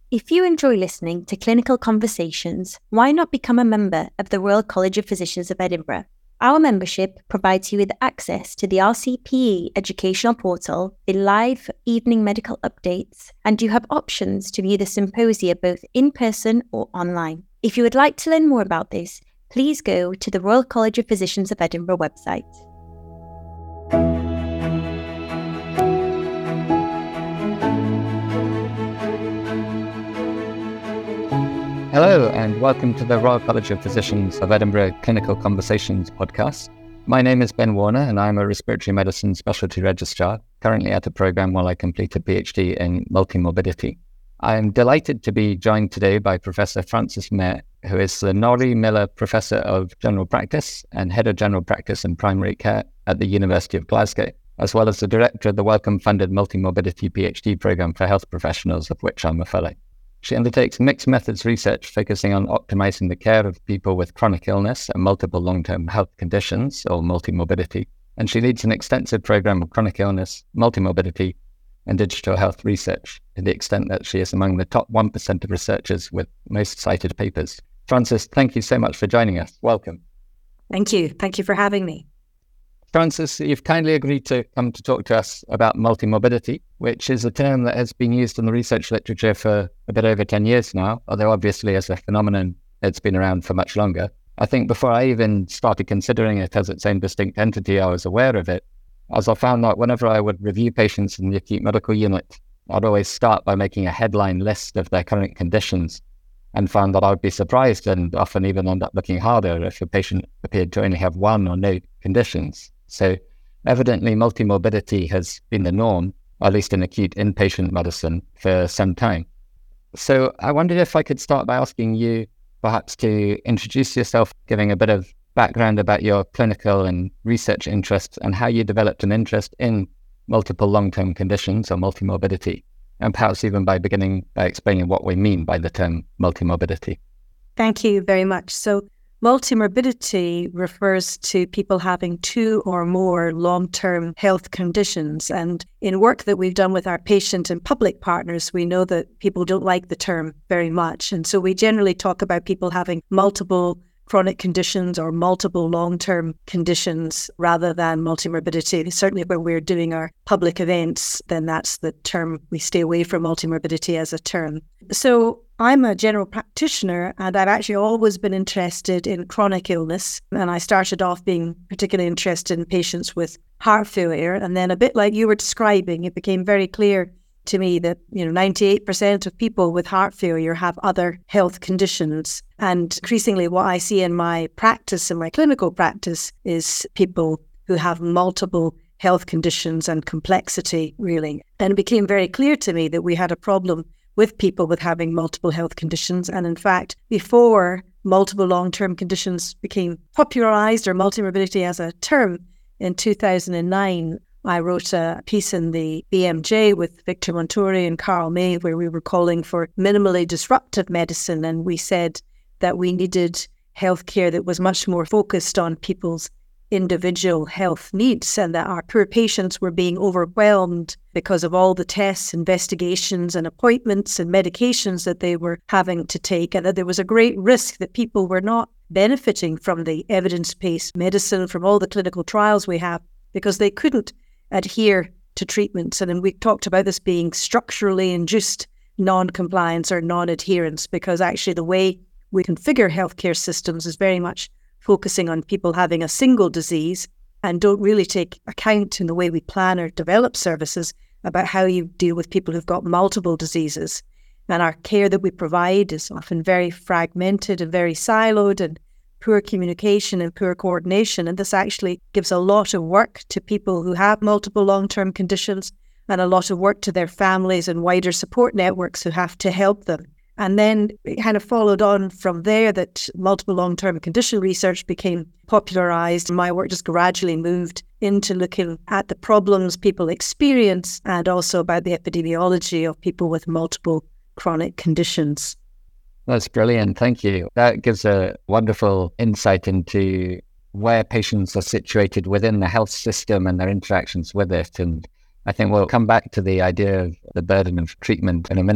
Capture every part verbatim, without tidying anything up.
If you enjoy listening to clinical conversations, why not become a member of the Royal College of Physicians of Edinburgh? Our membership provides you with access to the R C P E educational portal, the live evening medical updates, and you have options to view the symposia both in person or online. If you would like to learn more about this, please go to the Royal College of Physicians of Edinburgh website. Hello and welcome to the Royal College of Physicians of Edinburgh Clinical Conversations podcast. My name is Ben Warner and I'm a respiratory medicine specialty registrar, currently at a programme while I complete a PhD in multimorbidity. I am delighted to be joined today by Professor Francis Mair, who is the Norrie Miller Professor of General Practice and Head of General Practice and Primary Care at the University of Glasgow, as well as the Director of the Wellcome-funded Multimorbidity PhD programme for health professionals, of which I'm a fellow. She undertakes mixed methods research focusing on optimizing the care of people with chronic illness and multiple long-term health conditions, or multimorbidity, and she leads an extensive program of chronic illness, multimorbidity, and digital health research to the extent that she is among the top one percent of researchers with most cited papers. Francis, thank you so much for joining us. Welcome. Thank you. Thank you for having me. Francis, you've kindly agreed to come to talk to us about multimorbidity, which is a term that has been used in the research literature for a bit over ten years now, although obviously as a phenomenon, it's been around for much longer. I think before I even started considering it as its own distinct entity, I was aware of it, as I found that whenever I would review patients in the acute medical unit, I'd always start by making a headline list of their current conditions, and found that I would be surprised and often even end up looking harder if a patient appeared to only have one or no conditions. So evidently multimorbidity has been the norm, at least in acute inpatient medicine, for some time. So I wondered if I could start by asking you perhaps to introduce yourself, giving a bit of background about your clinical and research interests and how you developed an interest in multiple long-term conditions or multimorbidity, and perhaps even by beginning by explaining what we mean by the term multimorbidity. Thank you very much. So multimorbidity refers to people having two or more long-term health conditions. And in work that we've done with our patient and public partners, we know that people don't like the term very much. And so we generally talk about people having multiple chronic conditions or multiple long-term conditions rather than multimorbidity. Certainly when we're doing our public events, then that's the term. We stay away from multimorbidity as a term. So I'm a general practitioner and I've actually always been interested in chronic illness. And I started off being particularly interested in patients with heart failure. And then a bit like you were describing, it became very clear to me that, you know, ninety-eight percent of people with heart failure have other health conditions. And increasingly what I see in my practice, in my clinical practice, is people who have multiple health conditions and complexity, really. And it became very clear to me that we had a problem with people with having multiple health conditions. And in fact, before multiple long-term conditions became popularized, or multimorbidity as a term, in two thousand nine, I wrote a piece in the B M J with Victor Montori and Carl May, where we were calling for minimally disruptive medicine. And we said that we needed healthcare that was much more focused on people's individual health needs, and that our poor patients were being overwhelmed because of all the tests, investigations and appointments and medications that they were having to take, and that there was a great risk that people were not benefiting from the evidence-based medicine, from all the clinical trials we have, because they couldn't adhere to treatments. And then we talked about this being structurally induced non-compliance or non-adherence, because actually the way we configure healthcare systems is very much focusing on people having a single disease and don't really take account in the way we plan or develop services about how you deal with people who've got multiple diseases. And our care that we provide is often very fragmented and very siloed, and poor communication and poor coordination. And this actually gives a lot of work to people who have multiple long-term conditions, and a lot of work to their families and wider support networks who have to help them. And then it kind of followed on from there that multiple long-term condition research became popularized. My work just gradually moved into looking at the problems people experience and also about the epidemiology of people with multiple chronic conditions. That's brilliant. Thank you. That gives a wonderful insight into where patients are situated within the health system and their interactions with it. And I think we'll come back to the idea of the burden of treatment in a minute.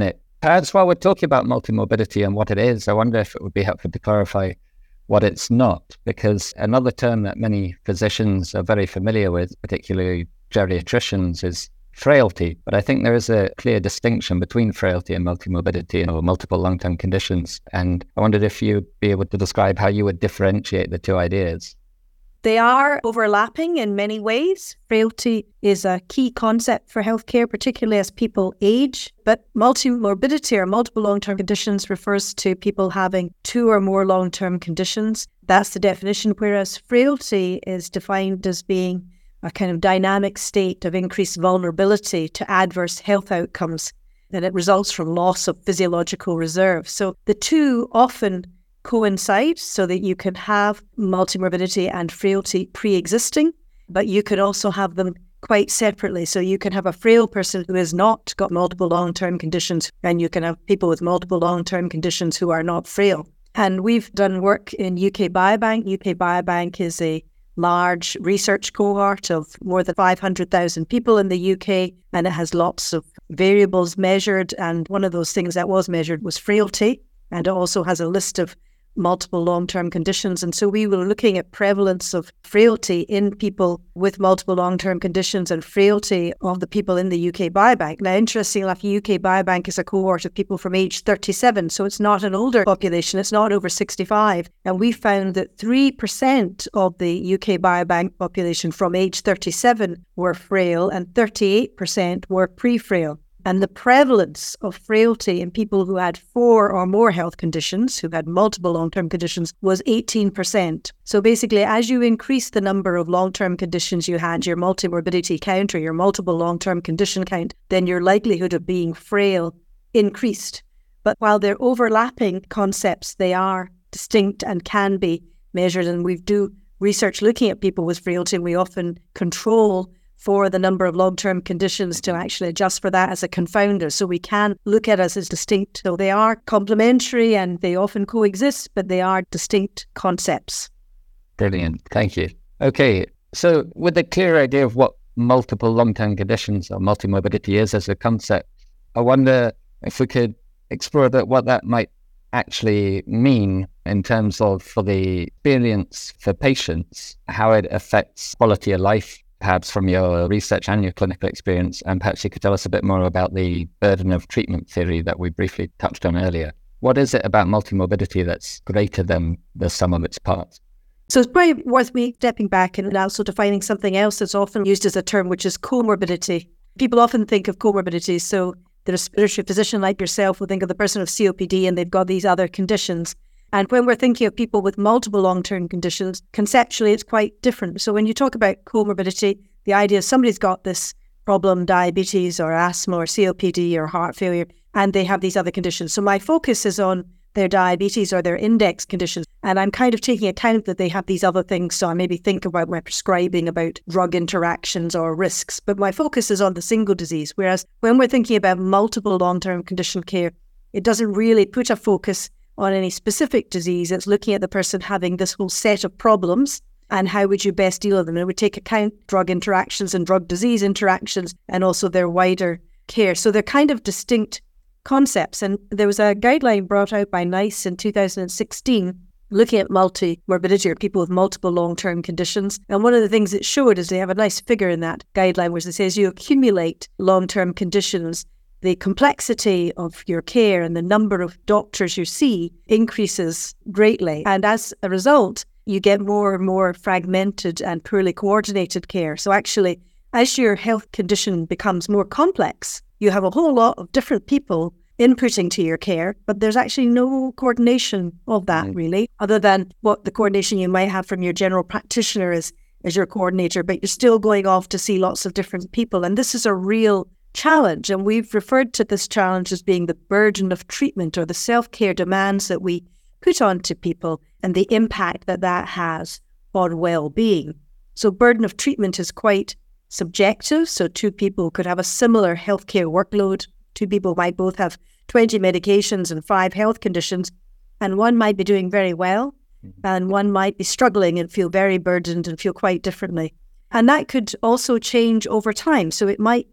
Perhaps while we're talking about multimorbidity and what it is, I wonder if it would be helpful to clarify what it's not, because another term that many physicians are very familiar with, particularly geriatricians, is frailty. But I think there is a clear distinction between frailty and multimorbidity or multiple long-term conditions. And I wondered if you'd be able to describe how you would differentiate the two ideas. They are overlapping in many ways. Frailty is a key concept for healthcare, particularly as people age. But multimorbidity or multiple long-term conditions refers to people having two or more long-term conditions. That's the definition, whereas frailty is defined as being a kind of dynamic state of increased vulnerability to adverse health outcomes. And it results from loss of physiological reserve. So the two often coincide so that you can have multimorbidity and frailty pre-existing, but you can also have them quite separately. So you can have a frail person who has not got multiple long-term conditions, and you can have people with multiple long-term conditions who are not frail. And we've done work in U K Biobank. U K Biobank is a large research cohort of more than five hundred thousand people in the U K, and it has lots of variables measured. And one of those things that was measured was frailty, and it also has a list of multiple long-term conditions. And so we were looking at prevalence of frailty in people with multiple long-term conditions and frailty of the people in the U K Biobank. Now, interestingly enough, U K Biobank is a cohort of people from age thirty-seven, so it's not an older population, it's not over sixty-five. And we found that three percent of the U K Biobank population from age thirty-seven were frail and thirty-eight percent were pre-frail. And the prevalence of frailty in people who had four or more health conditions, who had multiple long-term conditions, was eighteen percent. So basically, as you increase the number of long-term conditions you had, your multimorbidity count or your multiple long-term condition count, then your likelihood of being frail increased. But while they're overlapping concepts, they are distinct and can be measured. And we do research looking at people with frailty, and we often control for the number of long-term conditions to actually adjust for that as a confounder. So we can look at us as distinct. So they are complementary and they often coexist, but they are distinct concepts. Brilliant. Thank you. Okay. So with a clear idea of what multiple long-term conditions or multimorbidity is as a concept, I wonder if we could explore a bit what that might actually mean in terms of for the experience for patients, how it affects quality of life, perhaps from your research and your clinical experience, and perhaps you could tell us a bit more about the burden of treatment theory that we briefly touched on earlier. What is it about multimorbidity that's greater than the sum of its parts? So it's probably worth me stepping back and also defining something else that's often used as a term, which is comorbidity. People often think of comorbidities. So the respiratory physician like yourself will think of the person with C O P D and they've got these other conditions. And when we're thinking of people with multiple long-term conditions, conceptually, it's quite different. So when you talk about comorbidity, the idea is somebody's got this problem, diabetes or asthma or C O P D or heart failure, and they have these other conditions. So my focus is on their diabetes or their index conditions. And I'm kind of taking account that they have these other things. So I maybe think about my prescribing about drug interactions or risks. But my focus is on the single disease. Whereas when we're thinking about multiple long-term condition care, it doesn't really put a focus on any specific disease. It's looking at the person having this whole set of problems and how would you best deal with them. And it would take account drug interactions and drug disease interactions and also their wider care. So they're kind of distinct concepts. And there was a guideline brought out by NICE in two thousand sixteen looking at multi-morbidity or people with multiple long-term conditions. And one of the things it showed is they have a nice figure in that guideline which it says you accumulate long-term conditions, the complexity of your care and the number of doctors you see increases greatly. And as a result, you get more and more fragmented and poorly coordinated care. So actually, as your health condition becomes more complex, you have a whole lot of different people inputting to your care, but there's actually no coordination of that mm. really, other than what the coordination you might have from your general practitioner as, as your coordinator, but you're still going off to see lots of different people. And this is a real challenge. And we've referred to this challenge as being the burden of treatment or the self-care demands that we put onto people and the impact that that has on well-being. So burden of treatment is quite subjective. So two people could have a similar healthcare workload. Two people might both have twenty medications and five health conditions, and one might be doing very well, and one might be struggling and feel very burdened and feel quite differently. And that could also change over time. So it might be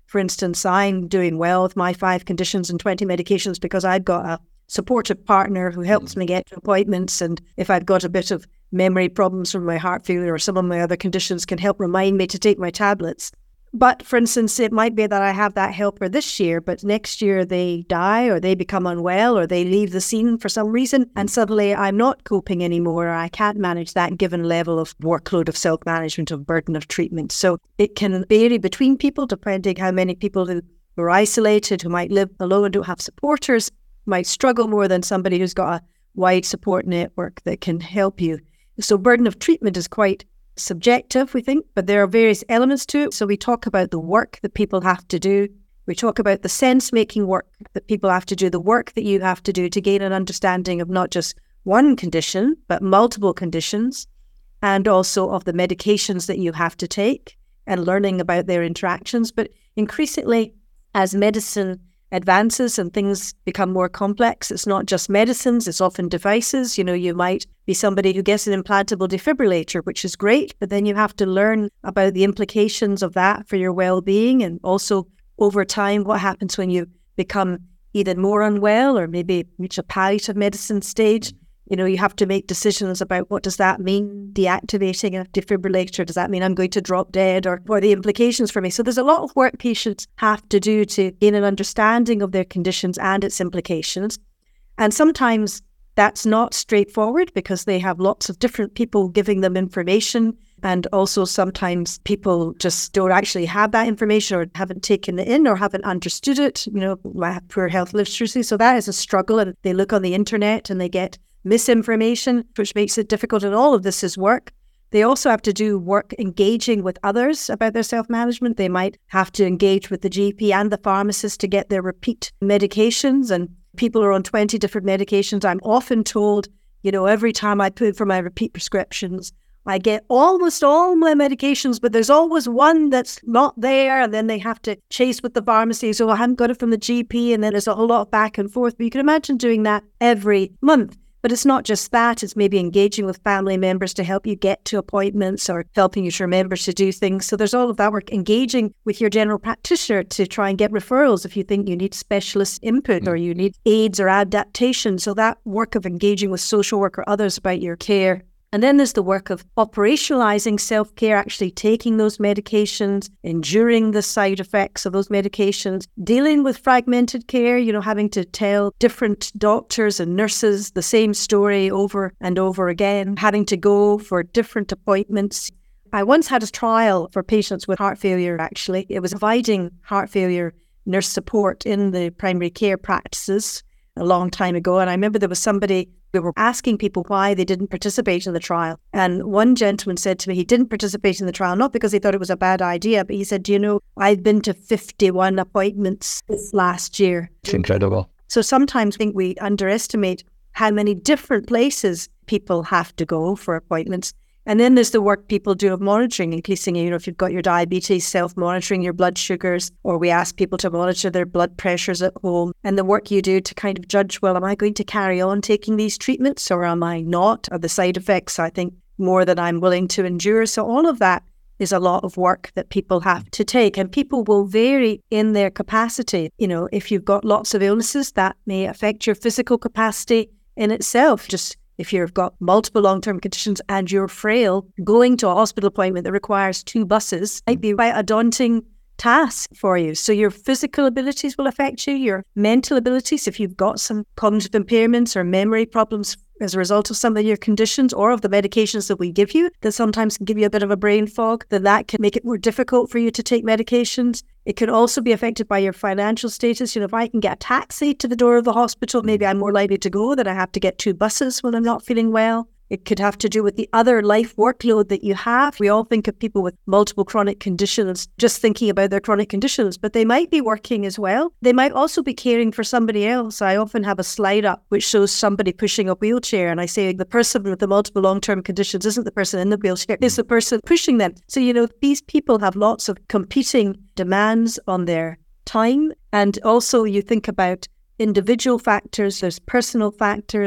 for instance, I'm doing well with my five conditions and twenty medications because I've got a supportive partner who helps me get to appointments. And if I've got a bit of memory problems from my heart failure or some of my other conditions, can help remind me to take my tablets. But for instance, it might be that I have that helper this year, but next year they die or they become unwell or they leave the scene for some reason. And suddenly I'm not coping anymore, or I can't manage that given level of workload of self-management, of burden of treatment. So it can vary between people depending how many people who are isolated, who might live alone and don't have supporters, might struggle more than somebody who's got a wide support network that can help you. So burden of treatment is quite subjective, we think, but there are various elements to it. So we talk about the work that people have to do. We talk about the sense-making work that people have to do, the work that you have to do to gain an understanding of not just one condition, but multiple conditions, and also of the medications that you have to take and learning about their interactions. But increasingly, as medicine advances and things become more complex, it's not just medicines, it's often devices. You know, you might be somebody who gets an implantable defibrillator, which is great, but then you have to learn about the implications of that for your well-being, and also over time, what happens when you become either more unwell or maybe reach a palliative medicine stage. You know, you have to make decisions about what does that mean, deactivating a defibrillator. Does that mean I'm going to drop dead, or what are the implications for me? So there's a lot of work patients have to do to gain an understanding of their conditions and its implications. And sometimes that's not straightforward because they have lots of different people giving them information. And also sometimes people just don't actually have that information or haven't taken it in or haven't understood it. You know, I have poor health literacy. So that is a struggle. And they look on the internet and they get misinformation, which makes it difficult. And all of this is work. They also have to do work engaging with others about their self-management. They might have to engage with the G P and the pharmacist to get their repeat medications. And people are on twenty different medications. I'm often told, you know, every time I put for my repeat prescriptions, I get almost all my medications, but there's always one that's not there. And then they have to chase with the pharmacy. So I haven't got it from the G P. And then there's a whole lot of back and forth. But you can imagine doing that every month. But it's not just that, it's maybe engaging with family members to help you get to appointments or helping you to remember to do things. So there's all of that work, engaging with your general practitioner to try and get referrals if you think you need specialist input mm. or you need aids or adaptation. So that work of engaging with social work or others about your care. And then there's the work of operationalizing self-care, actually taking those medications, enduring the side effects of those medications, dealing with fragmented care, you know, having to tell different doctors and nurses the same story over and over again, having to go for different appointments. I once had a trial for patients with heart failure, actually. It was providing heart failure nurse support in the primary care practices a long time ago. And I remember there was somebody, we were asking people why they didn't participate in the trial. And one gentleman said to me he didn't participate in the trial, not because he thought it was a bad idea, but he said, do you know, I've been to fifty-one appointments this last year. It's incredible. So sometimes I think we underestimate how many different places people have to go for appointments. And then there's the work people do of monitoring, increasing, you know, if you've got your diabetes, self-monitoring your blood sugars, or we ask people to monitor their blood pressures at home, and the work you do to kind of judge, well, am I going to carry on taking these treatments or am I not? Are the side effects, I think, more than I'm willing to endure? So all of that is a lot of work that people have to take, and people will vary in their capacity. You know, if you've got lots of illnesses, that may affect your physical capacity in itself. Just if you've got multiple long-term conditions and you're frail, going to a hospital appointment that requires two buses might be quite a daunting task for you. So your physical abilities will affect you, your mental abilities, if you've got some cognitive impairments or memory problems as a result of some of your conditions or of the medications that we give you that sometimes can give you a bit of a brain fog, then that can make it more difficult for you to take medications. It can also be affected by your financial status. You know, if I can get a taxi to the door of the hospital, maybe I'm more likely to go than I have to get two buses when I'm not feeling well. It could have to do with the other life workload that you have. We all think of people with multiple chronic conditions just thinking about their chronic conditions, but they might be working as well. They might also be caring for somebody else. I often have a slide up which shows somebody pushing a wheelchair, and I say the person with the multiple long-term conditions isn't the person in the wheelchair, it's the person pushing them. So, you know, these people have lots of competing demands on their time. And also you think about individual factors, there's personal factors and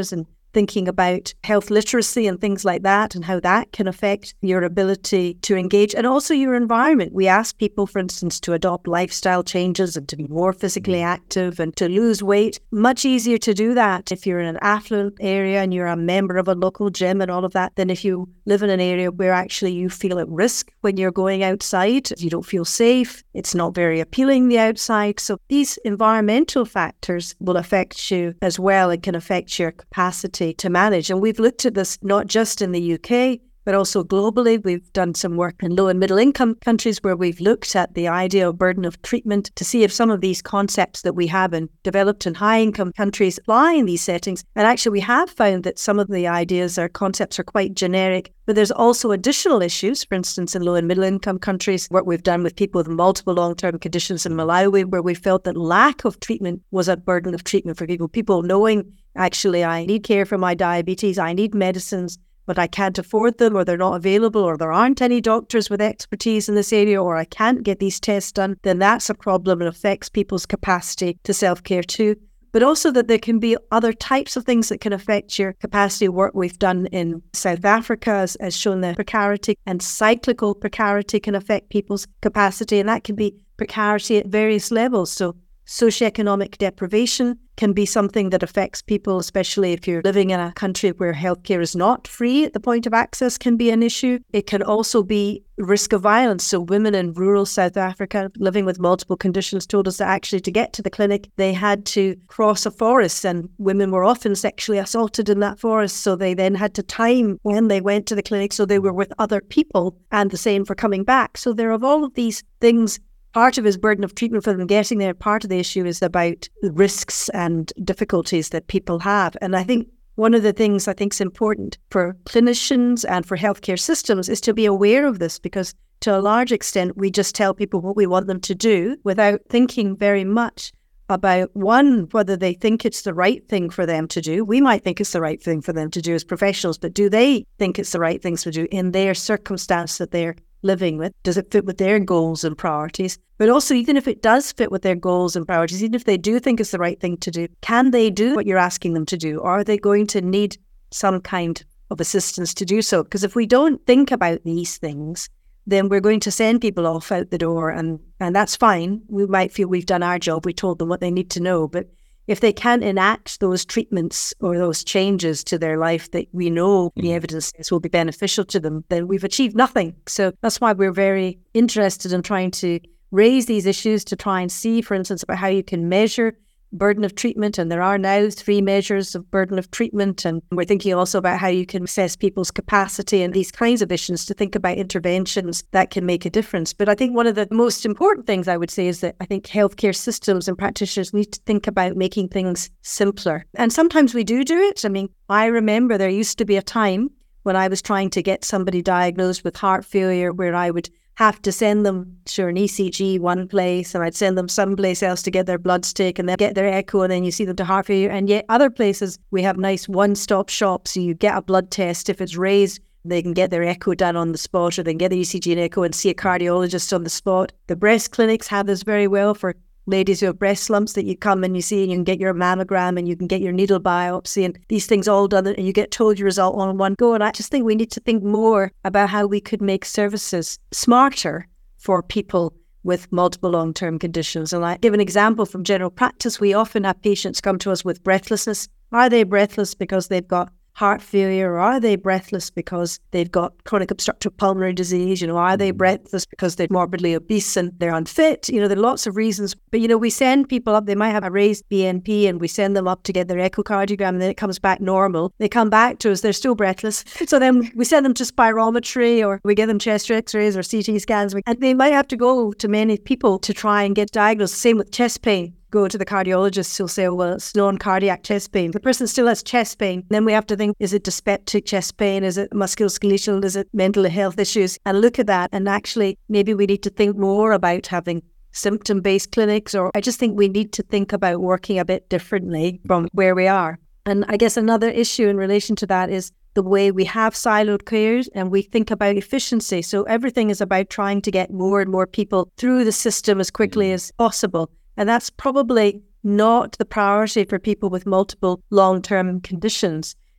thinking about health literacy and things like that and how that can affect your ability to engage and also your environment. We ask people, for instance, to adopt lifestyle changes and to be more physically active and to lose weight. Much easier to do that if you're in an affluent area and you're a member of a local gym and all of that than if you live in an area where actually you feel at risk when you're going outside. You don't feel safe. It's not very appealing, the outside. So these environmental factors will affect you as well and can affect your capacity to manage. And we've looked at this not just in the U K, but also globally. We've done some work in low and middle income countries where we've looked at the idea of burden of treatment to see if some of these concepts that we have in developed and high income countries apply in these settings. And actually we have found that some of the ideas or concepts are quite generic, but there's also additional issues. For instance, in low and middle income countries, what we've done with people with multiple long-term conditions in Malawi, where we felt that lack of treatment was a burden of treatment for people. People knowing, actually, I need care for my diabetes, I need medicines, but I can't afford them, or they're not available, or there aren't any doctors with expertise in this area, or I can't get these tests done, then that's a problem and affects people's capacity to self-care too. But also that there can be other types of things that can affect your capacity. Work we've done in South Africa has, has shown that precarity and cyclical precarity can affect people's capacity, and that can be precarity at various levels. So socioeconomic deprivation can be something that affects people, especially if you're living in a country where healthcare is not free at the point of access can be an issue. It can also be risk of violence. So women in rural South Africa living with multiple conditions told us that actually to get to the clinic, they had to cross a forest, and women were often sexually assaulted in that forest. So they then had to time when they went to the clinic so they were with other people, and the same for coming back. So there are all of these things. Part of his burden of treatment for them getting there, part of the issue is about the risks and difficulties that people have. And I think one of the things I think is important for clinicians and for healthcare systems is to be aware of this, because to a large extent, we just tell people what we want them to do without thinking very much about, one, whether they think it's the right thing for them to do. We might think it's the right thing for them to do as professionals, but do they think it's the right things to do in their circumstance that they're living with? Does it fit with their goals and priorities? But also, even if it does fit with their goals and priorities, even if they do think it's the right thing to do, can they do what you're asking them to do? Or are they going to need some kind of assistance to do so? Because if we don't think about these things, then we're going to send people off out the door, and, and that's fine. We might feel we've done our job, we told them what they need to know, but if they can't enact those treatments or those changes to their life that we know the evidence says will be beneficial to them, then we've achieved nothing. So that's why we're very interested in trying to raise these issues, to try and see, for instance, about how you can measure burden of treatment. And there are now three measures of burden of treatment. And we're thinking also about how you can assess people's capacity and these kinds of issues to think about interventions that can make a difference. But I think one of the most important things I would say is that I think healthcare systems and practitioners need to think about making things simpler. And sometimes we do do it. I mean, I remember there used to be a time when I was trying to get somebody diagnosed with heart failure where I would have to send them to an E C G one place, and I'd send them someplace else to get their bloods taken, then get their echo, and then you see them to heart failure. And yet other places, we have nice one-stop shops. So you get a blood test. If it's raised, they can get their echo done on the spot, or they can get the E C G and echo and see a cardiologist on the spot. The breast clinics have this very well for ladies who have breast lumps, that you come and you see, and you can get your mammogram and you can get your needle biopsy and these things all done, and you get told your result on one go. And I just think we need to think more about how we could make services smarter for people with multiple long-term conditions. And I give an example from general practice. We often have patients come to us with breathlessness. Are they breathless because they've got heart failure, or are they breathless because they've got chronic obstructive pulmonary disease? You know, are they breathless because they're morbidly obese and they're unfit? You know, there are lots of reasons. But, you know, we send people up, they might have a raised B N P, and we send them up to get their echocardiogram, and then it comes back normal. They come back to us, they're still breathless. So then we send them to spirometry, or we give them chest x-rays or C T scans, and they might have to go to many people to try and get diagnosed. Same with chest pain. Go to the cardiologist who'll say, oh, well, it's non-cardiac chest pain. The person still has chest pain. Then we have to think, is it dyspeptic chest pain? Is it musculoskeletal? Is it mental health issues? And look at that. And actually, maybe we need to think more about having symptom-based clinics, or I just think we need to think about working a bit differently from where we are. And I guess another issue in relation to that is the way we have siloed cares, and we think about efficiency. So everything is about trying to get more and more people through the system as quickly as possible. And that's probably not the priority for people with multiple long-term conditions.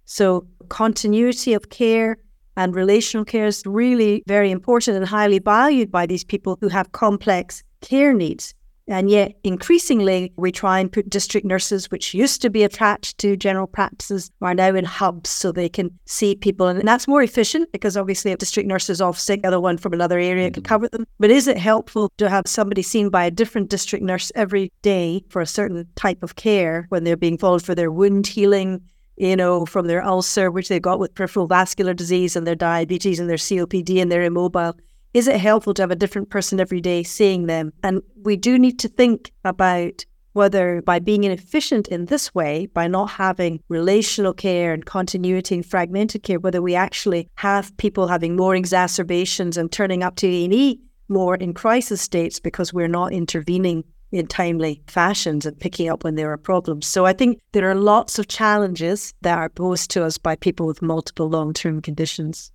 So continuity of care and relational care is really very important and highly valued by these people who have complex care needs. And yet, increasingly, we try and put district nurses, which used to be attached to general practices, are now in hubs so they can see people. And that's more efficient because obviously a district nurse is off sick, the other one from another area can cover them. But is it helpful to have somebody seen by a different district nurse every day for a certain type of care when they're being followed for their wound healing, you know, from their ulcer, which they've got with peripheral vascular disease and their diabetes and their C O P D and they're immobile? Is it helpful to have a different person every day seeing them? And we do need to think about whether by being inefficient in this way, by not having relational care and continuity and fragmented care, whether we actually have people having more exacerbations and turning up to A and E more in crisis states because we're not intervening in timely fashions and picking up when there are problems. So I think there are lots of challenges that are posed to us by people with multiple long-term conditions.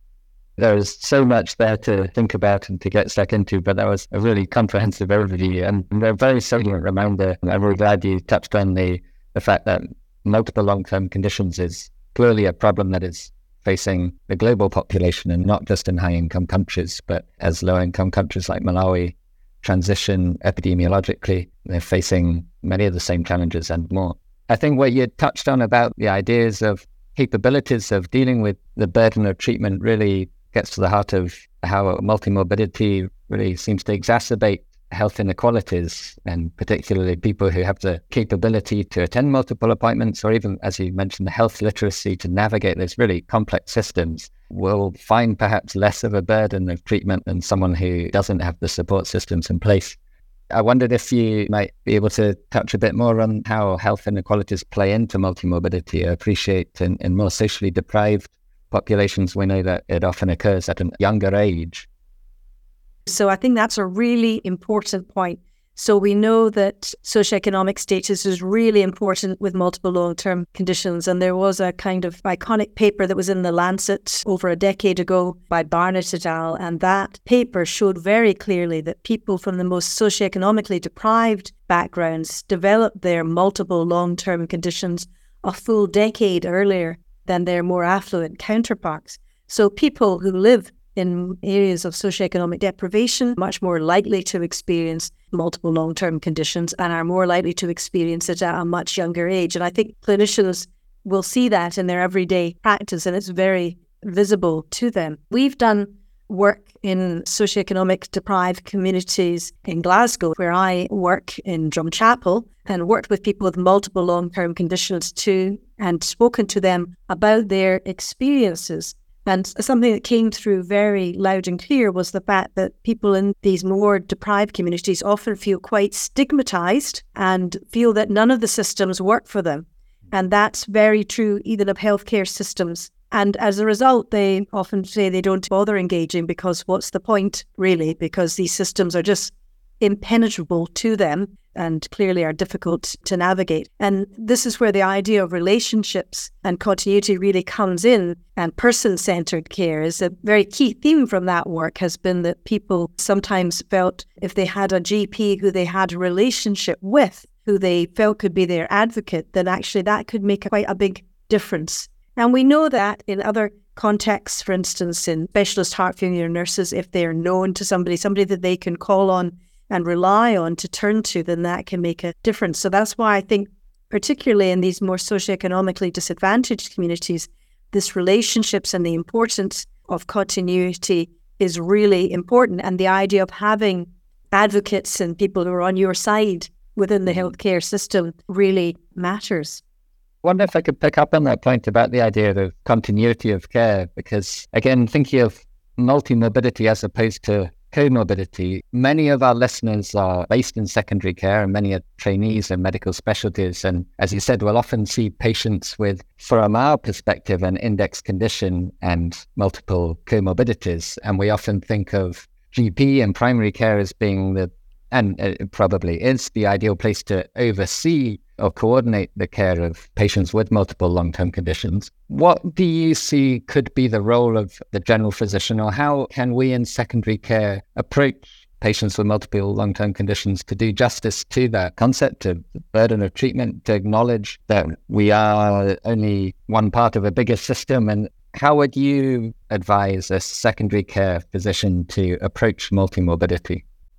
There's so much there to think about and to get stuck into, but that was a really comprehensive overview and a very salient reminder. I'm really glad you touched on the, the fact that multiple long-term conditions is clearly a problem that is facing the global population and not just in high-income countries, but as low-income countries like Malawi transition epidemiologically, they're facing many of the same challenges and more. I think what you touched on about the ideas of capabilities of dealing with the burden of treatment really gets to the heart of how multimorbidity really seems to exacerbate health inequalities, and particularly people who have the capability to attend multiple appointments, or even, as you mentioned, the health literacy to navigate those really complex systems, will find perhaps less of a burden of treatment than someone who doesn't have the support systems in place. I wondered if you might be able to touch a bit more on how health inequalities play into multimorbidity. I appreciate in, in more socially deprived populations, we know that it often occurs at a younger age. So I think that's a really important point. So we know that socioeconomic status is really important with multiple long-term conditions. And there was a kind of iconic paper that was in The Lancet over a decade ago by Barnett et al. And that paper showed very clearly that people from the most socioeconomically deprived backgrounds developed their multiple long-term conditions a full decade earlier than their more affluent counterparts. So people who live in areas of socioeconomic deprivation are much more likely to experience multiple long-term conditions and are more likely to experience it at a much younger age. And I think clinicians will see that in their everyday practice, and it's very visible to them. We've done work in socioeconomic deprived communities in Glasgow, where I work in Drumchapel, and worked with people with multiple long-term conditions too, and spoken to them about their experiences. And something that came through very loud and clear was the fact that people in these more deprived communities often feel quite stigmatized and feel that none of the systems work for them. And that's very true even of healthcare systems. And as a result, they often say they don't bother engaging because what's the point, really? Because these systems are just impenetrable to them and clearly are difficult to navigate. And this is where the idea of relationships and continuity really comes in, and person-centered care is a very key theme from that work, has been that people sometimes felt if they had a G P who they had a relationship with, who they felt could be their advocate, then actually that could make quite a big difference. And we know that in other contexts, for instance, in specialist heart failure nurses, if they're known to somebody, somebody that they can call on and rely on to turn to, then that can make a difference. So that's why I think, particularly in these more socioeconomically disadvantaged communities, this relationships and the importance of continuity is really important. And the idea of having advocates and people who are on your side within the healthcare system really matters. I wonder if I could pick up on that point about the idea of continuity of care, because again, thinking of multimorbidity as opposed to comorbidity, many of our listeners are based in secondary care and many are trainees in medical specialties. And as you said, we'll often see patients with, from our perspective, an index condition and multiple comorbidities. And we often think of G P and primary care as being the, and it probably is the ideal place to oversee or coordinate the care of patients with multiple long-term conditions. What do you see could be the role of the general physician, or how can we in secondary care approach patients with multiple long-term conditions to do justice to that concept of the burden of treatment, to acknowledge that we are only one part of a bigger system. And how would you advise a secondary care physician to approach multimorbidity?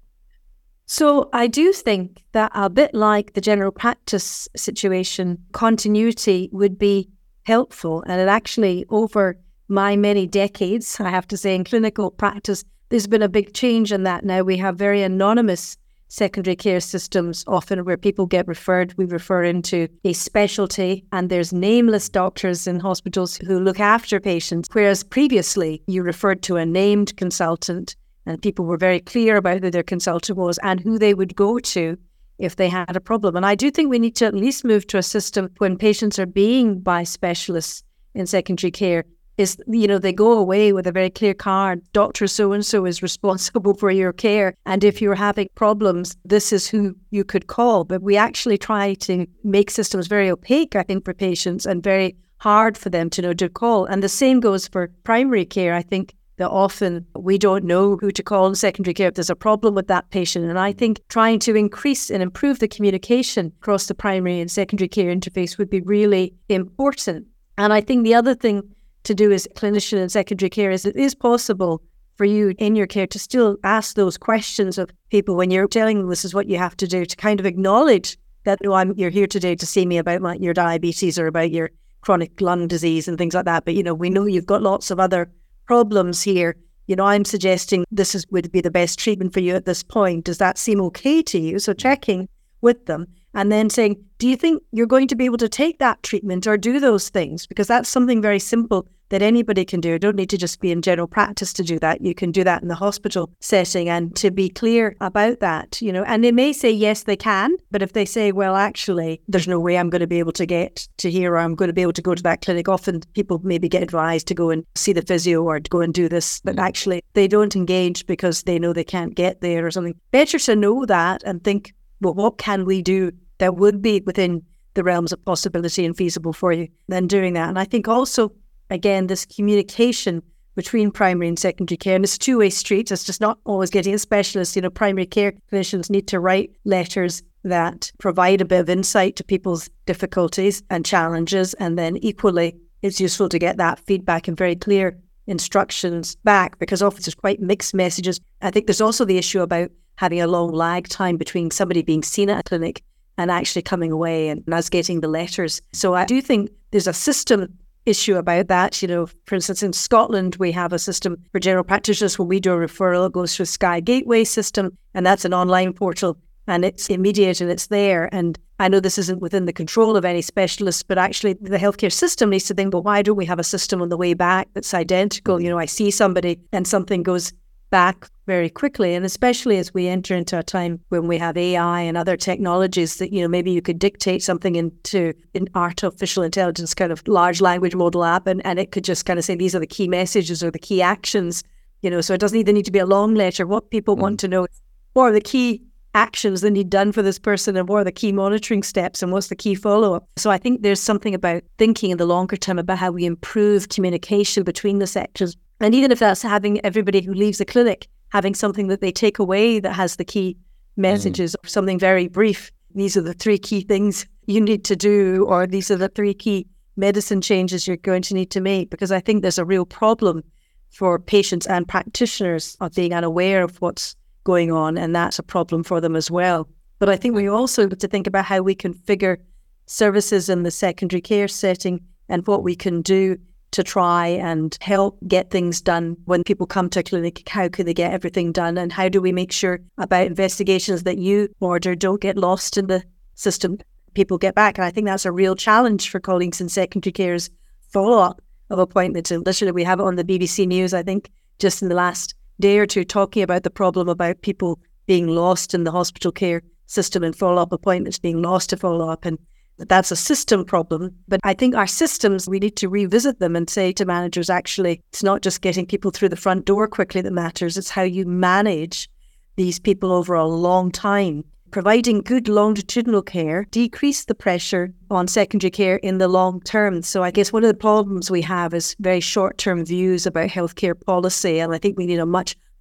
So I do think that a bit like the general practice situation, continuity would be helpful. And it actually, over my many decades, I have to say, in clinical practice, there's been a big change in that. Now we have very anonymous secondary care systems, often where people get referred. We refer into a specialty, and there's nameless doctors in hospitals who look after patients, whereas previously you referred to a named consultant, and people were very clear about who their consultant was and who they would go to if they had a problem. And I do think we need to at least move to a system when patients are being by specialists in secondary care, is, you know, they go away with a very clear card. Doctor so-and-so is responsible for your care. And if you're having problems, this is who you could call. But we actually try to make systems very opaque, I think, for patients, and very hard for them to know to call. And the same goes for primary care. I think that often we don't know who to call in secondary care if there's a problem with that patient. And I think trying to increase and improve the communication across the primary and secondary care interface would be really important. And I think the other thing to do as a clinician in secondary care is it is possible for you in your care to still ask those questions of people when you're telling them this is what you have to do, to kind of acknowledge that, no, I'm, you're here today to see me about my, your diabetes or about your chronic lung disease and things like that. But, you know, we know you've got lots of other problems here. You know, I'm suggesting this is would be the best treatment for you at this point. Does that seem okay to you? So checking with them and then saying, do you think you're going to be able to take that treatment or do those things? Because that's something very simple that anybody can do. You don't need to just be in general practice to do that. You can do that in the hospital setting, and to be clear about that, you know, and they may say, yes, they can. But if they say, well, actually, there's no way I'm going to be able to get to here, or I'm going to be able to go to that clinic. Often people maybe get advised to go and see the physio or to go and do this, but actually they don't engage because they know they can't get there or something. Better to know that and think, well, what can we do that would be within the realms of possibility and feasible for you than doing that. And I think also, again, this communication between primary and secondary care, and it's a two-way street. It's just not always getting a specialist. You know, primary care clinicians need to write letters that provide a bit of insight to people's difficulties and challenges. And then equally, it's useful to get that feedback and very clear instructions back, because often there's quite mixed messages. I think there's also the issue about having a long lag time between somebody being seen at a clinic and actually coming away and us getting the letters. So I do think there's a system issue about that. You know, for instance, in Scotland, we have a system for general practitioners. When we do a referral, it goes through a Sky Gateway system, and that's an online portal, and it's immediate and it's there. And I know this isn't within the control of any specialists, but actually the healthcare system needs to think, well, why don't we have a system on the way back that's identical? You know, I see somebody and something goes back very quickly. And especially as we enter into a time when we have A I and other technologies that, you know, maybe you could dictate something into an artificial intelligence kind of large language model app, and, and it could just kind of say, these are the key messages or the key actions, you know, so it doesn't even need to be a long letter. What people mm. want to know is what are the key actions that need done for this person, and what are the key monitoring steps, and what's the key follow-up. So I think there's something about thinking in the longer term about how we improve communication between the sectors. And even if that's having everybody who leaves the clinic having something that they take away that has the key messages, mm. or something very brief. These are the three key things you need to do, or these are the three key medicine changes you're going to need to make. Because I think there's a real problem for patients and practitioners of being unaware of what's going on, and that's a problem for them as well. But I think we also have to think about how we configure services in the secondary care setting and what we can do to try and help get things done when people come to a clinic. How can they get everything done, and how do we make sure about investigations that you order don't get lost in the system, people get back? And I think that's a real challenge for colleagues in secondary care's follow-up of appointments. And literally we have it on the B B C News, I think, just in the last day or two, talking about the problem about people being lost in the hospital care system and follow-up appointments being lost to follow-up. And that's a system problem. But I think our systems, we need to revisit them and say to managers, actually, it's not just getting people through the front door quickly that matters. It's how you manage these people over a long time. Providing good longitudinal care decrease the pressure on secondary care in the long term. So I guess one of the problems we have is very short-term views about healthcare policy. And I think we need a much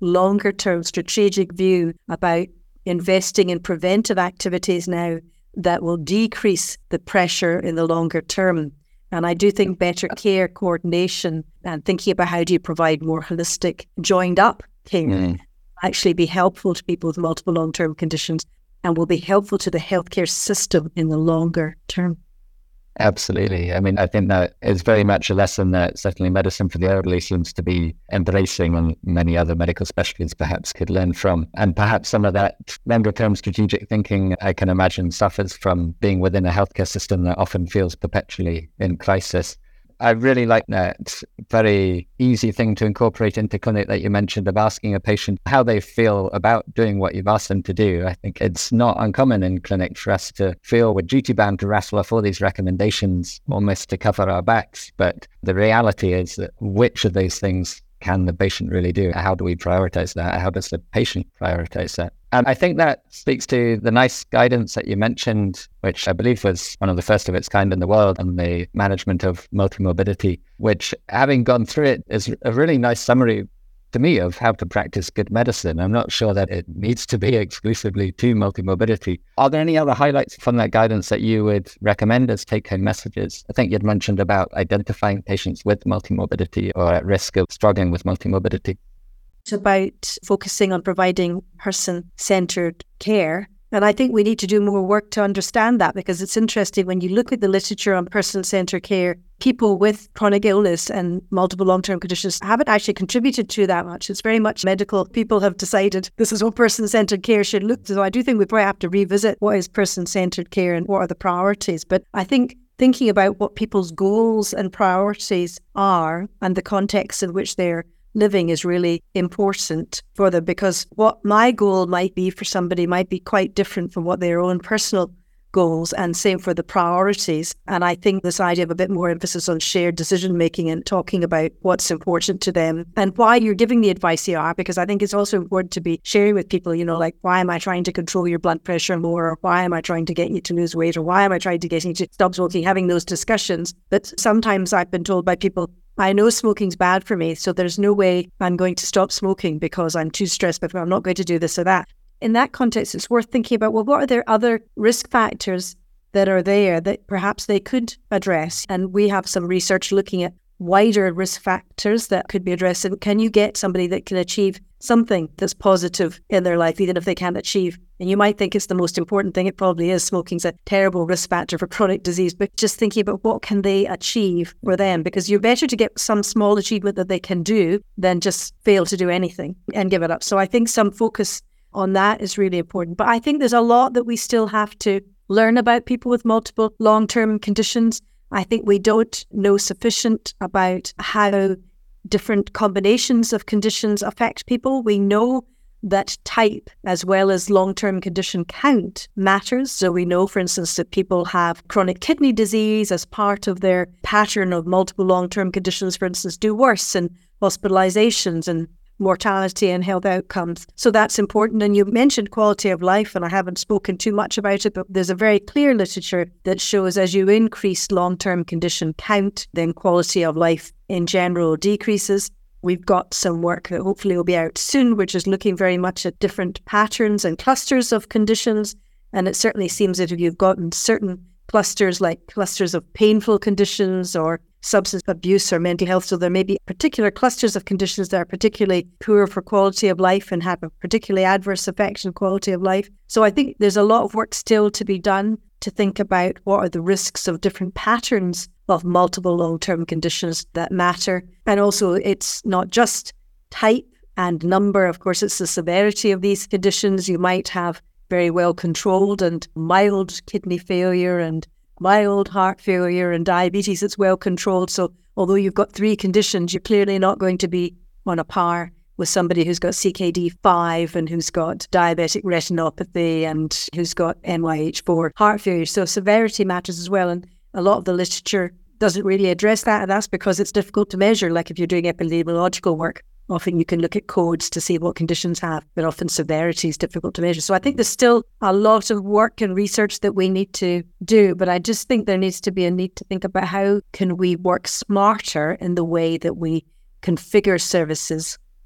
longer term strategic view about investing in preventive activities now that will decrease the pressure in the longer term. And I do think better care coordination and thinking about how do you provide more holistic, joined up care mm. actually be helpful to people with multiple long-term conditions and will be helpful to the healthcare system in the longer term. Absolutely. I mean, I think that is very much a lesson that certainly medicine for the elderly seems to be embracing, and many other medical specialties perhaps could learn from. And perhaps some of that longer-term strategic thinking, I can imagine, suffers from being within a healthcare system that often feels perpetually in crisis. I really like that very easy thing to incorporate into clinic that you mentioned of asking a patient how they feel about doing what you've asked them to do. I think it's not uncommon in clinic for us to feel we're duty-bound to rattle off all these recommendations almost to cover our backs. But the reality is that which of those things can the patient really do? How do we prioritize that? How does the patient prioritize that? And I think that speaks to the NICE guidance that you mentioned, which I believe was one of the first of its kind in the world on the management of multimorbidity, which, having gone through it, is a really nice summary to me of how to practice good medicine. I'm not sure that it needs to be exclusively to multimorbidity. Are there any other highlights from that guidance that you would recommend as take-home messages? I think you'd mentioned about identifying patients with multimorbidity or at risk of struggling with multimorbidity. It's about focusing on providing person-centered care. And I think we need to do more work to understand that, because it's interesting when you look at the literature on person-centered care, people with chronic illness and multiple long-term conditions haven't actually contributed to that much. It's very much medical people have decided this is what person-centered care should look. So I do think we probably have to revisit what is person-centered care and what are the priorities. But I think thinking about what people's goals and priorities are and the context in which they're living is really important for them, because what my goal might be for somebody might be quite different from what their own personal goals, and same for the priorities. And I think this idea of a bit more emphasis on shared decision making and talking about what's important to them and why you're giving the advice you are, because I think it's also important to be sharing with people, you know, like, why am I trying to control your blood pressure more, or why am I trying to get you to lose weight, or why am I trying to get you to stop smoking, having those discussions. But sometimes I've been told by people, I know smoking's bad for me, so there's no way I'm going to stop smoking because I'm too stressed, but I'm not going to do this or that. In that context, it's worth thinking about, well, what are there other risk factors that are there that perhaps they could address? And we have some research looking at wider risk factors that could be addressed. And can you get somebody that can achieve something that's positive in their life, even if they can't achieve? And you might think it's the most important thing. It probably is. Smoking's a terrible risk factor for chronic disease, but just thinking about what can they achieve for them, because you're better to get some small achievement that they can do than just fail to do anything and give it up. So I think some focus on that is really important. But I think there's a lot that we still have to learn about people with multiple long-term conditions. I think we don't know sufficient about how different combinations of conditions affect people. We know that type as well as long-term condition count matters. So we know, for instance, that people have chronic kidney disease as part of their pattern of multiple long-term conditions, for instance, do worse in hospitalizations and mortality and health outcomes. So that's important. And you mentioned quality of life, and I haven't spoken too much about it, but there's a very clear literature that shows as you increase long-term condition count, then quality of life in general decreases. We've got some work that hopefully will be out soon, which is looking very much at different patterns and clusters of conditions. And it certainly seems that if you've gotten certain clusters, like clusters of painful conditions or substance abuse or mental health, so there may be particular clusters of conditions that are particularly poor for quality of life and have a particularly adverse effect on quality of life. So I think there's a lot of work still to be done to think about what are the risks of different patterns of multiple long-term conditions that matter. And also, it's not just type and number. Of course, it's the severity of these conditions. You might have very well controlled and mild kidney failure and mild heart failure and diabetes. It's well controlled. So although you've got three conditions, you're clearly not going to be on a par with somebody who's got C K D five and who's got diabetic retinopathy and who's got N Y H four heart failure. So severity matters as well. And a lot of the literature doesn't really address that. And that's because it's difficult to measure. Like if you're doing epidemiological work, often you can look at codes to see what conditions have, but often severity is difficult to measure. So I think there's still a lot of work and research that we need to do, but I just think there needs to be a need to think about how can we work smarter in the way that we configure services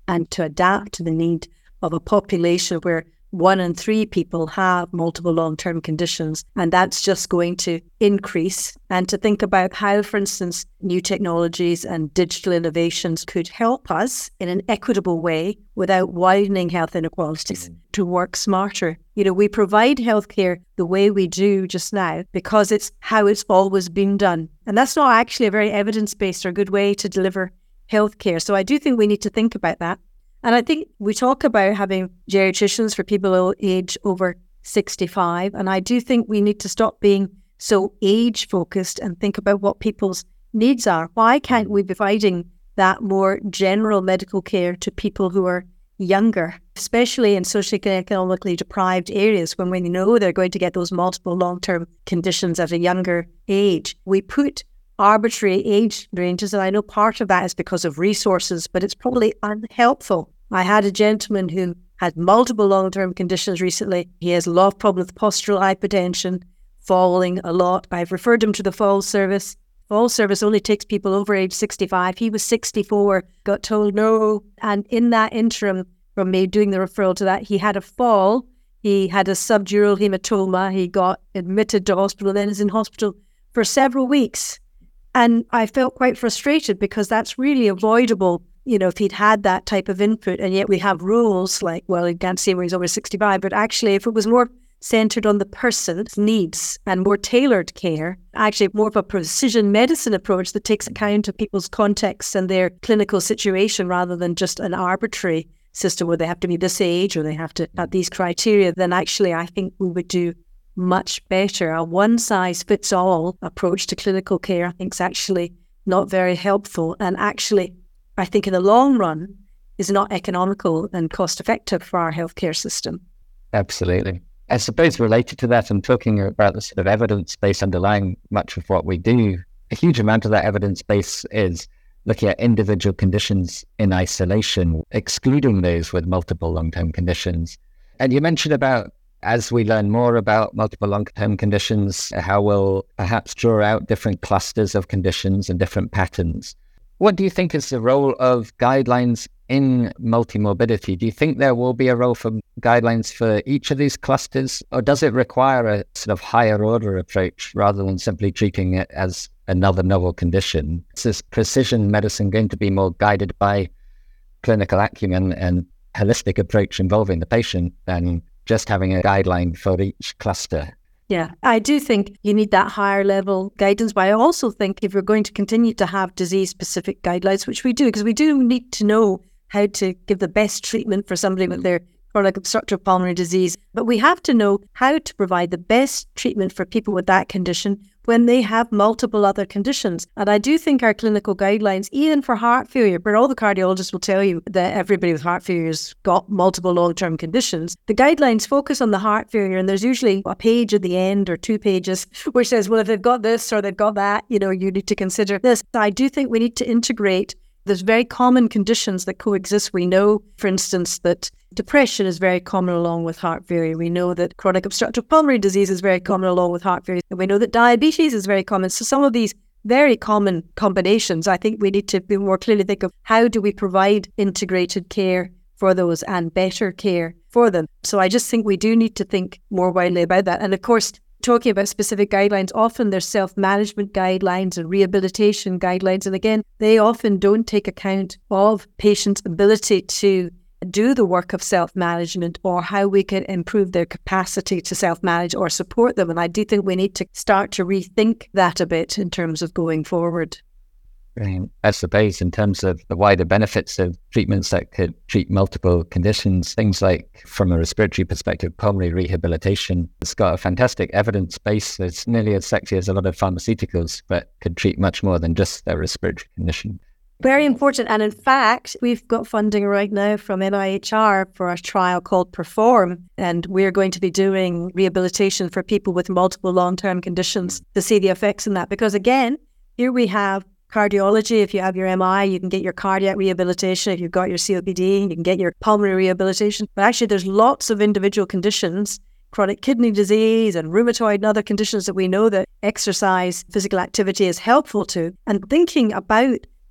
and to adapt to the need of a population where one in three people have multiple long-term conditions, and that's just going to increase. And to think about how, for instance, new technologies and digital innovations could help us in an equitable way without widening health inequalities to work smarter. You know, we provide healthcare the way we do just now because it's how it's always been done. And that's not actually a very evidence-based or good way to deliver healthcare. So I do think we need to think about that. And I think we talk about having geriatricians for people age over sixty-five. And I do think we need to stop being so age focused and think about what people's needs are. Why can't we be providing that more general medical care to people who are younger, especially in socioeconomically deprived areas when we know they're going to get those multiple long-term conditions at a younger age? We put arbitrary age ranges, and I know part of that is because of resources, but it's probably unhelpful. I had a gentleman who had multiple long-term conditions recently. He has a lot of problems with postural hypertension, falling a lot. I've referred him to the Falls Service. Falls Service only takes people over age sixty-five. He was sixty-four, got told no. And in that interim, from me doing the referral to that, he had a fall. He had a subdural hematoma. He got admitted to hospital, then is in hospital for several weeks. And I felt quite frustrated because that's really avoidable, you know, if he'd had that type of input. And yet we have rules like, well, you can't see him when he's over sixty-five. But actually, if it was more centered on the person's needs and more tailored care, actually more of a precision medicine approach that takes account of people's contexts and their clinical situation rather than just an arbitrary system where they have to be this age or they have to have these criteria, then actually I think we would do much better. A one-size-fits-all approach to clinical care I think is actually not very helpful, and actually I think in the long run is not economical and cost-effective for our healthcare system. Absolutely. I suppose related to that, I'm talking about the sort of evidence base underlying much of what we do. A huge amount of that evidence base is looking at individual conditions in isolation, excluding those with multiple long-term conditions. And you mentioned about, as we learn more about multiple long-term conditions, how we'll perhaps draw out different clusters of conditions and different patterns. What do you think is the role of guidelines in multimorbidity? Do you think there will be a role for guidelines for each of these clusters, or does it require a sort of higher order approach rather than simply treating it as another novel condition? Is this precision medicine going to be more guided by clinical acumen and holistic approach involving the patient than just having a guideline for each cluster? Yeah, I do think you need that higher level guidance, but I also think if we're going to continue to have disease-specific guidelines, which we do, because we do need to know how to give the best treatment for somebody with their chronic obstructive pulmonary disease, but we have to know how to provide the best treatment for people with that condition when they have multiple other conditions. And I do think our clinical guidelines, even for heart failure, but all the cardiologists will tell you that everybody with heart failure has got multiple long-term conditions. The guidelines focus on the heart failure, and there's usually a page at the end or two pages which says, well, if they've got this or they've got that, you know, you need to consider this. I do think we need to integrate. There's very common conditions that coexist. We know, for instance, that depression is very common along with heart failure. We know that chronic obstructive pulmonary disease is very common along with heart failure. And we know that diabetes is very common. So some of these very common combinations, I think we need to be more clearly think of how do we provide integrated care for those and better care for them. So I just think we do need to think more widely about that. And of course, talking about specific guidelines, often there's self-management guidelines and rehabilitation guidelines. And again, they often don't take account of patients' ability to do the work of self-management or how we can improve their capacity to self-manage or support them. And I do think we need to start to rethink that a bit in terms of going forward. Right. I suppose in terms of the wider benefits of treatments that could treat multiple conditions, things like from a respiratory perspective, pulmonary rehabilitation, it's got a fantastic evidence base. It's nearly as sexy as a lot of pharmaceuticals, but could treat much more than just a respiratory condition. Very important. And in fact, we've got funding right now from N I H R for a trial called PERFORM. And we're going to be doing rehabilitation for people with multiple long-term conditions to see the effects in that. Because again, here we have cardiology. If you have your M I, you can get your cardiac rehabilitation. If you've got your C O P D, you can get your pulmonary rehabilitation. But actually, there's lots of individual conditions, chronic kidney disease and rheumatoid and other conditions that we know that exercise, physical activity is helpful to. And thinking about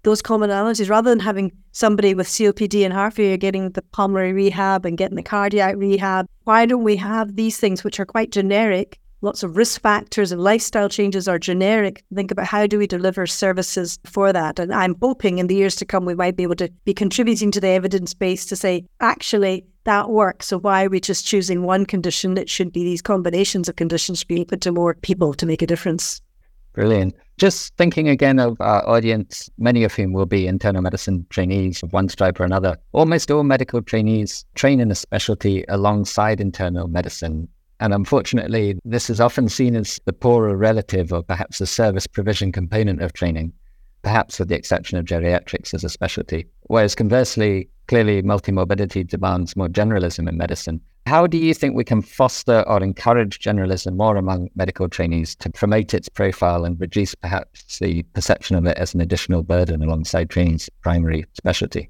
those commonalities, rather than having somebody with C O P D and heart failure getting the pulmonary rehab and getting the cardiac rehab, why don't we have these things which are quite generic? Lots of risk factors and lifestyle changes are generic. Think about how do we deliver services for that. And I'm hoping in the years to come, we might be able to be contributing to the evidence base to say, actually, that works. So why are we just choosing one condition? It should be these combinations of conditions to be put to more people to make a difference. Brilliant. Just thinking again of our audience, many of whom will be internal medicine trainees of one stripe or another. Almost all medical trainees train in a specialty alongside internal medicine. And unfortunately, this is often seen as the poorer relative or perhaps a service provision component of training, perhaps with the exception of geriatrics as a specialty. Whereas conversely, clearly multimorbidity demands more generalism in medicine. How do you think we can foster or encourage generalism more among medical trainees to promote its profile and reduce perhaps the perception of it as an additional burden alongside training's primary specialty?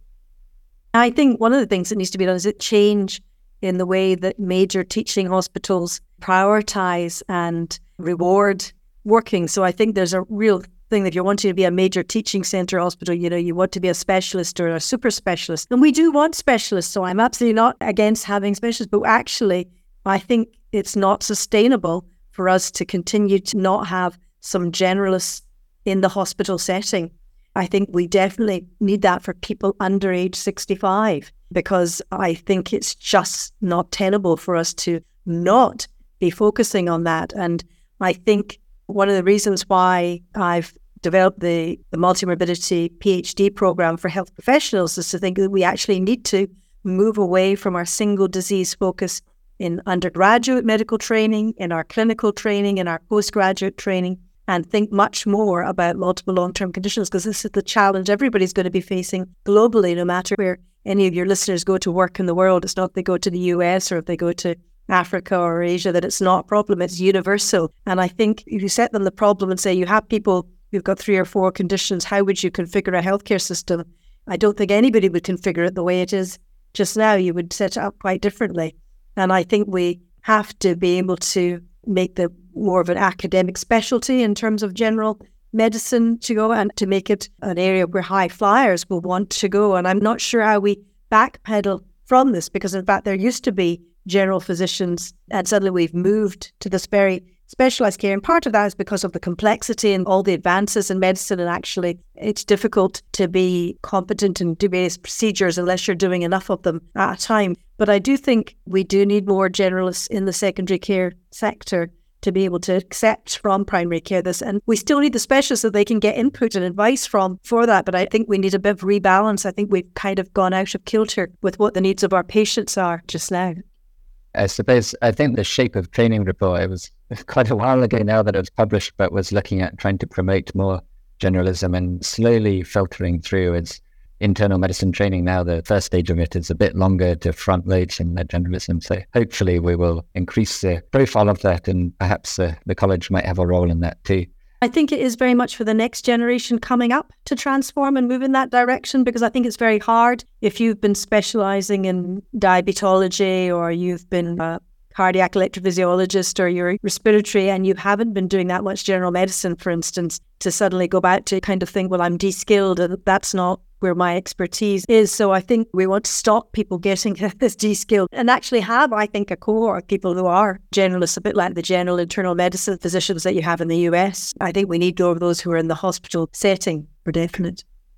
I think one of the things that needs to be done is a change in the way that major teaching hospitals prioritize and reward working. So I think there's a real thing that if you're wanting to be a major teaching centre hospital, you know, you want to be a specialist or a super specialist. And we do want specialists, so I'm absolutely not against having specialists, but actually I think it's not sustainable for us to continue to not have some generalists in the hospital setting. I think we definitely need that for people under age sixty-five, because I think it's just not tenable for us to not be focusing on that. And I think one of the reasons why I've developed the, the multimorbidity PhD program for health professionals is to think that we actually need to move away from our single disease focus in undergraduate medical training, in our clinical training, in our postgraduate training, and think much more about multiple long-term conditions, because this is the challenge everybody's going to be facing globally, no matter where any of your listeners go to work in the world. It's not if they go to the U S or if they go to Africa or Asia that it's not a problem, it's universal. And I think if you set them the problem and say you have people who've got three or four conditions, how would you configure a healthcare system? I don't think anybody would configure it the way it is just now. You would set it up quite differently. And I think we have to be able to make the more of an academic specialty in terms of general medicine to go, and to make it an area where high flyers will want to go. And I'm not sure how we backpedal from this, because in fact there used to be general physicians and suddenly we've moved to this very specialised care. And part of that is because of the complexity and all the advances in medicine, and actually it's difficult to be competent in various procedures unless you're doing enough of them at a time. But I do think we do need more generalists in the secondary care sector to be able to accept from primary care this. And we still need the specialists so they can get input and advice from for that. But I think we need a bit of rebalance. I think we've kind of gone out of kilter with what the needs of our patients are just now. I suppose, I think the Shape of Training report, it was quite a while ago now that it was published, but was looking at trying to promote more generalism and slowly filtering through its internal medicine training. Now the first stage of it is a bit longer to front load some of that generalism. So hopefully we will increase the profile of that, and perhaps uh, the college might have a role in that too. I think it is very much for the next generation coming up to transform and move in that direction, because I think it's very hard if you've been specialising in diabetology, or you've been a cardiac electrophysiologist, or you're respiratory, and you haven't been doing that much general medicine, for instance, to suddenly go back to kind of think, well, I'm de-skilled and that's not where my expertise is. So I think we want to stop people getting this de-skilled and actually have, I think, a cohort of people who are generalists, a bit like the general internal medicine physicians that you have in the U S. I think we need more of those who are in the hospital setting, for definite.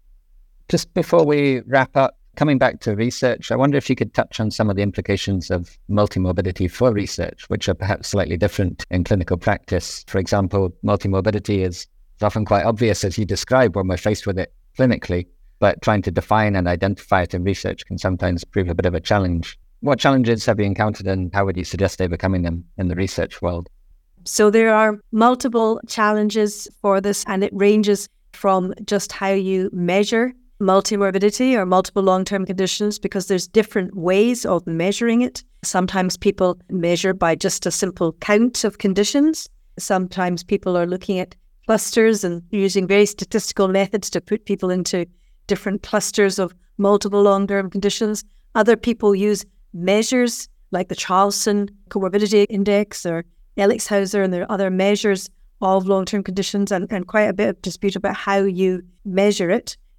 Just before we wrap up, coming back to research, I wonder if you could touch on some of the implications of multimorbidity for research, which are perhaps slightly different in clinical practice. For example, multimorbidity is often quite obvious, as you describe, when we're faced with it clinically, but trying to define and identify it in research can sometimes prove a bit of a challenge. What challenges have you encountered, and how would you suggest overcoming them in the research world? So there are multiple challenges for this, and it ranges from just how you measure multimorbidity or multiple long-term conditions, because there's different ways of measuring it. Sometimes people measure by just a simple count of conditions. Sometimes people are looking at clusters and using very statistical methods to put people into different clusters of multiple long-term conditions. Other people use measures like the Charlson Comorbidity Index or Elixhauser, and there are other measures of long-term conditions, and, and quite a bit of dispute about how you measure it.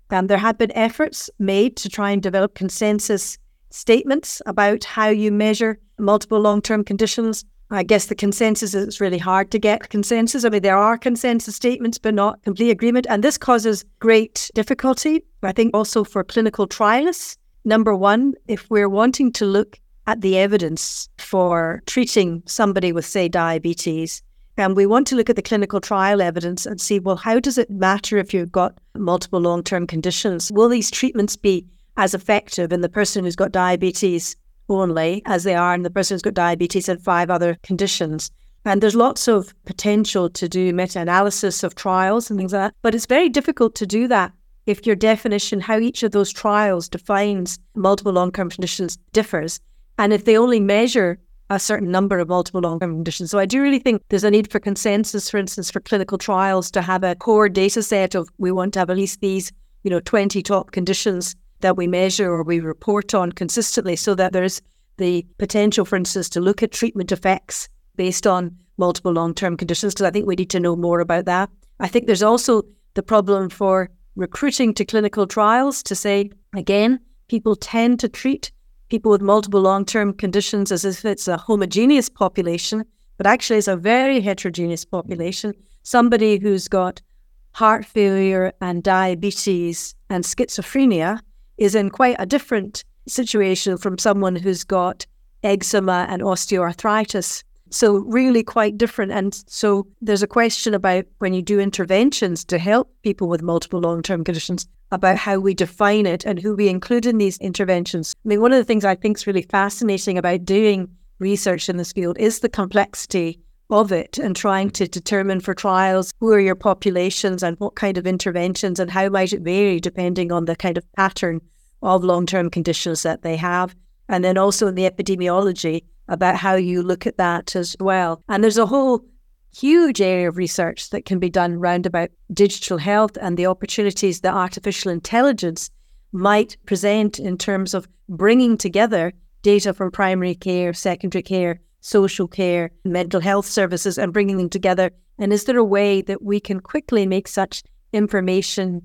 Um, there have been efforts made to try and develop consensus statements about how you measure multiple long-term conditions. I guess the consensus is it's really hard to get consensus. I mean, there are consensus statements, but not complete agreement. And this causes great difficulty, I think, also for clinical trialists. Number one, if we're wanting to look at the evidence for treating somebody with, say, diabetes, and we want to look at the clinical trial evidence and see, well, how does it matter if you've got multiple long-term conditions? Will these treatments be as effective in the person who's got diabetes only as they are in the person who's got diabetes and five other conditions? And there's lots of potential to do meta-analysis of trials and things like that, but it's very difficult to do that if your definition, how each of those trials defines multiple long-term conditions differs, and if they only measure a certain number of multiple long-term conditions. So I do really think there's a need for consensus, for instance, for clinical trials to have a core data set of, we want to have at least these, you know, twenty top conditions that we measure or we report on consistently, so that there's the potential, for instance, to look at treatment effects based on multiple long-term conditions, because I think we need to know more about that. I think there's also the problem for recruiting to clinical trials to say, again, people tend to treat people with multiple long-term conditions as if it's a homogeneous population, but actually it's a very heterogeneous population. Somebody who's got heart failure and diabetes and schizophrenia is in quite a different situation from someone who's got eczema and osteoarthritis. So really quite different. And so there's a question about when you do interventions to help people with multiple long-term conditions, about how we define it and who we include in these interventions. I mean, one of the things I think is really fascinating about doing research in this field is the complexity of it and trying to determine for trials who are your populations and what kind of interventions and how might it vary depending on the kind of pattern of long-term conditions that they have. And then also in the epidemiology about how you look at that as well. And there's a whole huge area of research that can be done round about digital health and the opportunities that artificial intelligence might present in terms of bringing together data from primary care, secondary care, social care, mental health services, and bringing them together. And is there a way that we can quickly make such information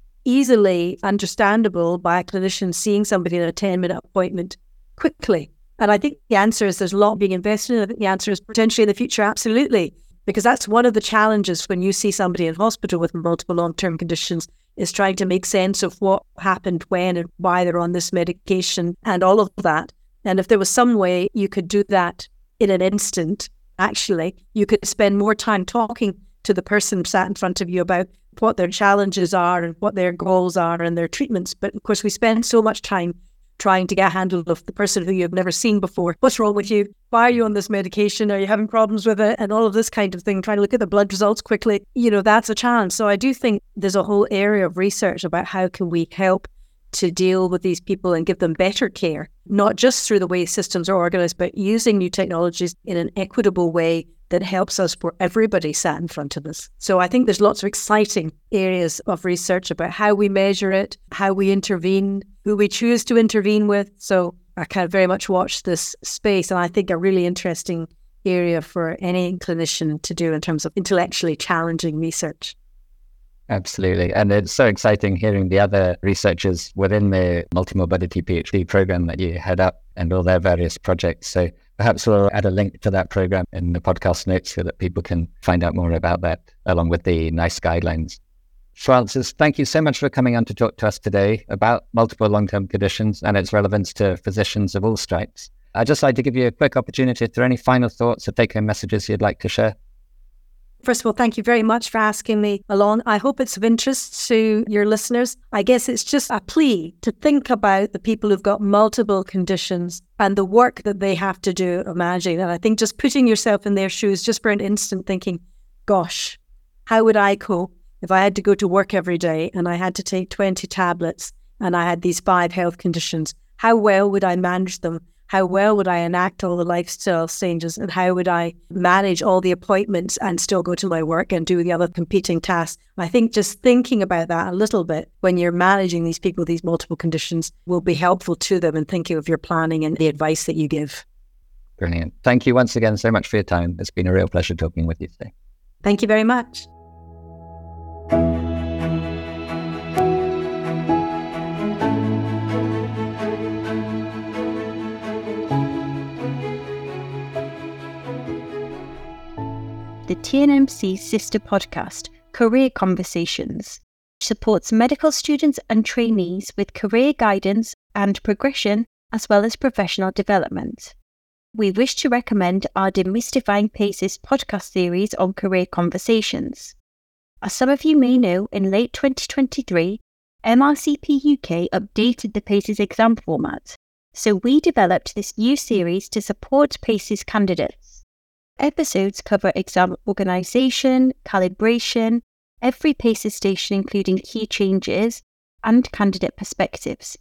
easily understandable by a clinician seeing somebody in a ten-minute appointment quickly? And I think the answer is there's a lot being invested in. I think the answer is potentially in the future, absolutely. Because that's one of the challenges when you see somebody in hospital with multiple long-term conditions, is trying to make sense of what happened when and why they're on this medication and all of that. And if there was some way you could do that in an instant, actually, you could spend more time talking to the person sat in front of you about what their challenges are and what their goals are and their treatments. But of course, we spend so much time trying to get a handle of the person who you've never seen before. What's wrong with you? Why are you on this medication? Are you having problems with it? And all of this kind of thing, trying to look at the blood results quickly. You know, that's a challenge. So I do think there's a whole area of research about how can we help to deal with these people and give them better care, not just through the way systems are organized, but using new technologies in an equitable way that helps us for everybody sat in front of us. So I think there's lots of exciting areas of research about how we measure it, how we intervene, who we choose to intervene with. So I kind of very much watch this space, and I think a really interesting area for any clinician to do in terms of intellectually challenging research. Absolutely. And it's so exciting hearing the other researchers within the multimorbidity PhD program that you head up and all their various projects. So perhaps we'll add a link to that program in the podcast notes so that people can find out more about that, along with the NICE guidelines. Frances, thank you so much for coming on to talk to us today about multiple long-term conditions and its relevance to physicians of all stripes. I'd just like to give you a quick opportunity if there are any final thoughts or take-home messages you'd like to share. First of all, thank you very much for asking me along. I hope it's of interest to your listeners. I guess it's just a plea to think about the people who've got multiple conditions and the work that they have to do of managing. And I think just putting yourself in their shoes just for an instant, thinking, gosh, how would I cope if I had to go to work every day and I had to take twenty tablets and I had these five health conditions? How well would I manage them? How well would I enact all the lifestyle changes, and how would I manage all the appointments and still go to my work and do the other competing tasks? I think just thinking about that a little bit when you're managing these people, these multiple conditions, will be helpful to them in thinking of your planning and the advice that you give. Brilliant. Thank you once again so much for your time. It's been a real pleasure talking with you today. Thank you very much. C's sister podcast, Career Conversations, which supports medical students and trainees with career guidance and progression, as well as professional development. We wish to recommend our Demystifying PACES podcast series on career conversations. As some of you may know, in late twenty twenty-three, M R C P U K updated the PACES exam format, so we developed this new series to support PACES candidates. Episodes cover exam organisation, calibration, every PACES station including key changes, and candidate perspectives.